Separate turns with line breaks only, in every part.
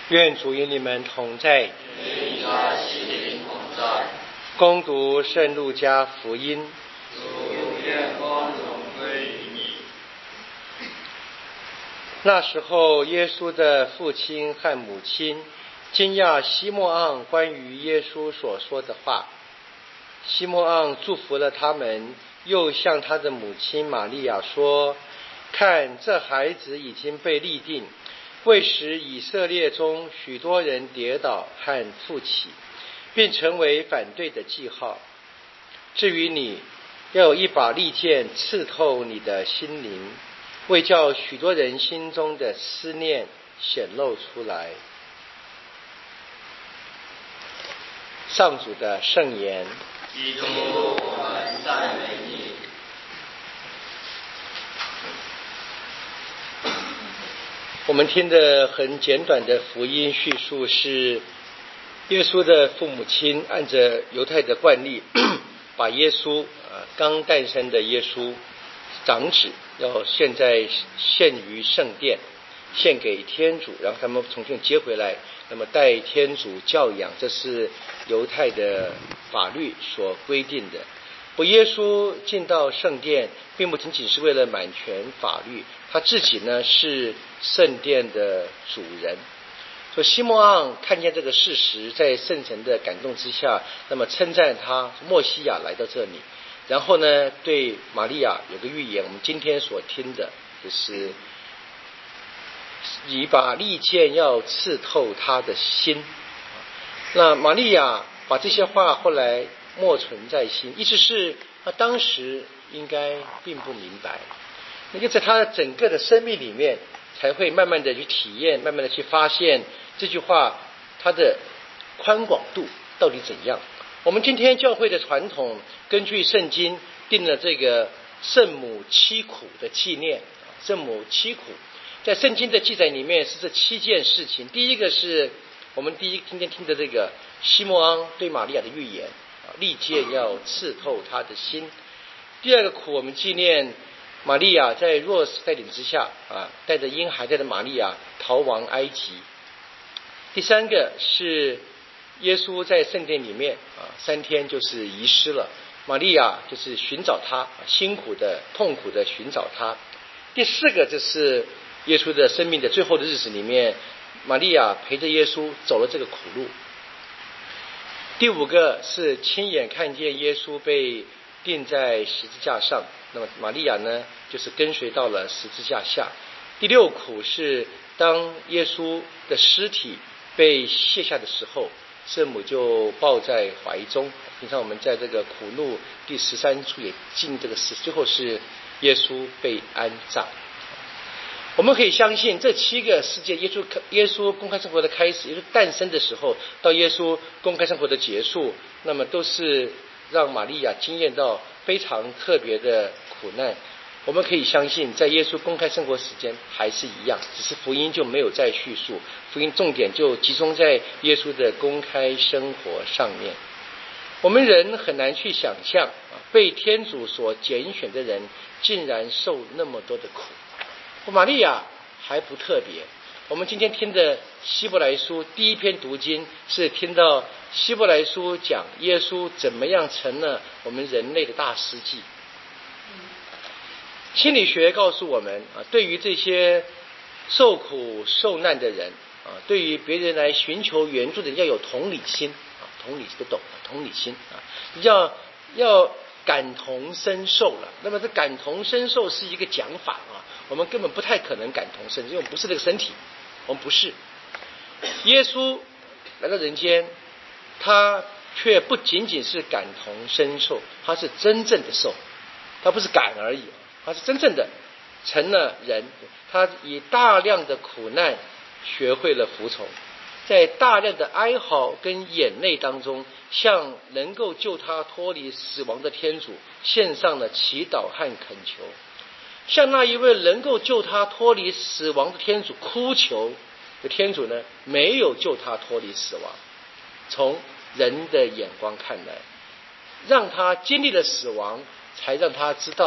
愿主与你们同在。
与你的心灵同在。
恭读圣路加福音。
主，愿光荣归于你。
那时候，耶稣的父亲和母亲惊讶西默盎关于耶稣所说的话。西默盎祝福了他们，又向他的母亲玛利亚说：“看，这孩子已经被立定，为使以色列中许多人跌倒和复起，并成为反对的记号。至于你，要有一把利剑刺透你的心灵，为叫许多人心中的思念显露出来。”上主的圣言。
基督，我们赞美你。
我们听的很简短的福音叙述是耶稣的父母亲按着犹太的惯例，把耶稣刚诞生的耶稣长子要献于圣殿，献给天主，然后他们重新接回来，那么代天主教养，这是犹太的法律所规定的。不，耶稣进到圣殿并不仅仅是为了满全法律，他自己呢是圣殿的主人。所以西默盎看见这个事实，在圣神的感动之下，那么称赞他默西亚来到这里，然后呢对玛利亚有个预言，我们今天所听的就是一把利剑要刺透他的心。那玛利亚把这些话后来默存在心，意思是他当时应该并不明白，那就在他整个的生命里面才会慢慢的去体验，慢慢的去发现这句话它的宽广度到底怎样。我们今天教会的传统根据圣经定了这个圣母七苦的纪念。圣母七苦在圣经的记载里面是这7件事情。第一个是我们今天听的这个西默盎对玛利亚的预言，利剑要刺透他的心。第二个苦，我们纪念玛利亚在若瑟带领之下带着婴孩带着玛利亚逃亡埃及。第三个是耶稣在圣殿里面3天就是遗失了，玛利亚就是寻找他，辛苦的痛苦的寻找他。第4个就是耶稣的生命的最后的日子里面，玛利亚陪着耶稣走了这个苦路。第5个是亲眼看见耶稣被钉在十字架上，那么玛利亚呢就是跟随到了十字架下。第6苦是当耶稣的尸体被卸下的时候，圣母就抱在怀中。平常我们在这个苦路第13处也进这个事，最后是耶稣被安葬。我们可以相信这7个事件，耶稣公开生活的开始，耶稣诞生的时候到耶稣公开生活的结束，那么都是让玛利亚经验到非常特别的苦难。我们可以相信在耶稣公开生活时间还是一样，只是福音就没有再叙述，福音重点就集中在耶稣的公开生活上面。我们人很难去想象被天主所拣选的人竟然受那么多的苦。玛利亚还不特别，我们今天听的希伯来书第一篇读经是听到希伯来书讲耶稣怎么样成了我们人类的大司祭。心理学告诉我们对于这些受苦受难的人对于别人来寻求援助的人要有同理心同理不懂同理心要感同身受了。那么这感同身受是一个讲法我们根本不太可能感同身受，因为我们不是这个身体，我们不是。耶稣来到人间，他却不仅仅是感同身受，他是真正的受，他不是感而已，他是真正的成了人。他以大量的苦难学会了服从，在大量的哀嚎跟眼泪当中，向能够救他脱离死亡的天主献上了祈祷和恳求，向那一位能够救他脱离死亡的天主哭求。天主呢没有救他脱离死亡，从人的眼光看来，让他经历了死亡，才让他知道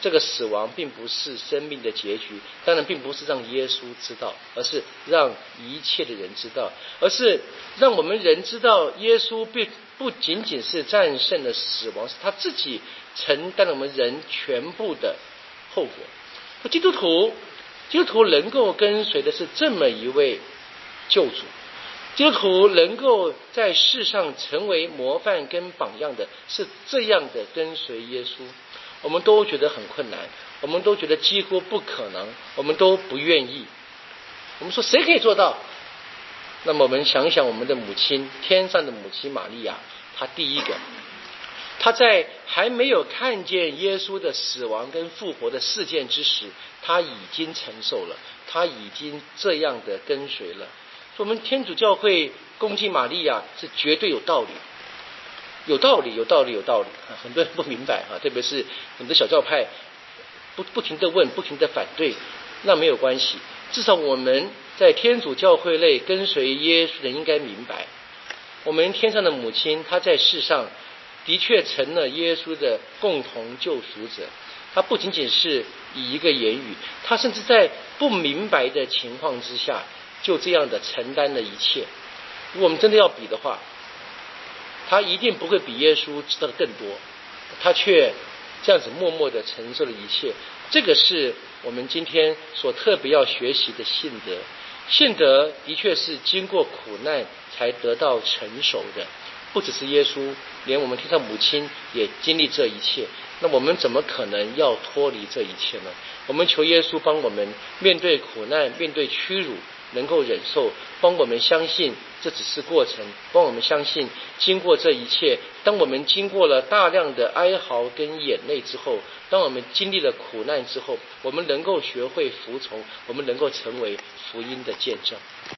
这个死亡并不是生命的结局，当然并不是让耶稣知道，而是让一切的人知道，而是让我们人知道耶稣不仅仅是战胜了死亡，是他自己承担了我们人全部的后果。基督徒能够跟随的是这么一位救主，基督徒能够在世上成为模范跟榜样的是这样的跟随耶稣。我们都觉得很困难，我们都觉得几乎不可能，我们都不愿意。我们说谁可以做到？那么我们想想我们的母亲，天上的母亲玛利亚，她第一个，她在还没有看见耶稣的死亡跟复活的事件之时，她已经承受了，她已经这样的跟随了。所以我们天主教会恭敬玛利亚是绝对有道理。有道理，很多人不明白特别是很多小教派不停地问，不停地反对，那没有关系，至少我们在天主教会内跟随耶稣的人应该明白，我们天上的母亲她在世上的确成了耶稣的共同救赎者，她不仅仅是以一个言语，她甚至在不明白的情况之下就这样的承担了一切。如果我们真的要比的话，他一定不会比耶稣知道的更多，他却这样子默默的承受了一切。这个是我们今天所特别要学习的信德。信德的确是经过苦难才得到成熟的，不只是耶稣，连我们天上母亲也经历这一切。那我们怎么可能要脱离这一切呢？我们求耶稣帮我们面对苦难，面对屈辱能够忍受，帮我们相信这只是过程，帮我们相信经过这一切，当我们经过了大量的哀嚎跟眼泪之后，当我们经历了苦难之后，我们能够学会服从，我们能够成为福音的见证。